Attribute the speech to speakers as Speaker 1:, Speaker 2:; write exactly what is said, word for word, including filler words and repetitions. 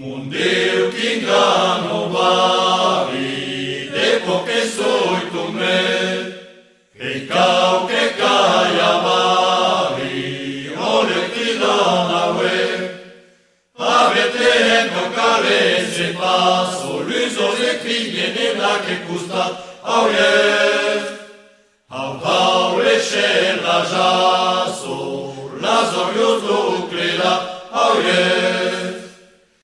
Speaker 1: Mundiu chingano bari, de poche soi tu me, che cau che caia bari, ole trilana we, avete ento care se passo, l'uso se criglie nella che custa, au yes, au paule c'è la jasso, la zorios lucrela, au yes.